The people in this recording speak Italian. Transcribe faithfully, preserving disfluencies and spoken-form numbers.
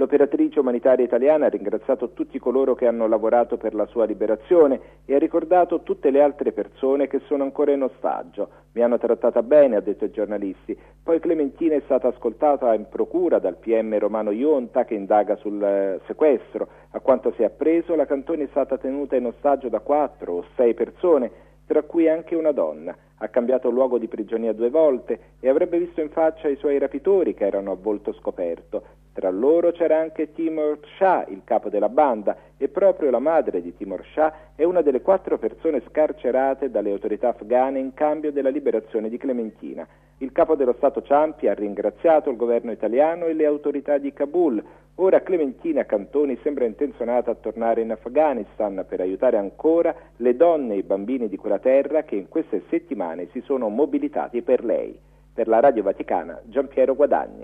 L'operatrice umanitaria italiana ha ringraziato tutti coloro che hanno lavorato per la sua liberazione e ha ricordato tutte le altre persone che sono ancora in ostaggio. Mi hanno trattata bene, ha detto ai giornalisti. Poi Clementina è stata ascoltata in procura dal P M Romano Ionta che indaga sul eh, sequestro. A quanto si è appreso, la Cantoni è stata tenuta in ostaggio da quattro o sei persone, tra cui anche una donna. Ha cambiato luogo di prigionia due volte e avrebbe visto in faccia i suoi rapitori che erano a volto scoperto. Tra loro c'era anche Timur Shah, il capo della banda, e proprio la madre di Timur Shah è una delle quattro persone scarcerate dalle autorità afghane in cambio della liberazione di Clementina. Il capo dello Stato Ciampi ha ringraziato il governo italiano e le autorità di Kabul. Ora Clementina Cantoni sembra intenzionata a tornare in Afghanistan per aiutare ancora le donne e i bambini di quella terra che in queste settimane si sono mobilitati per lei. Per la Radio Vaticana, Giampiero Guadagni.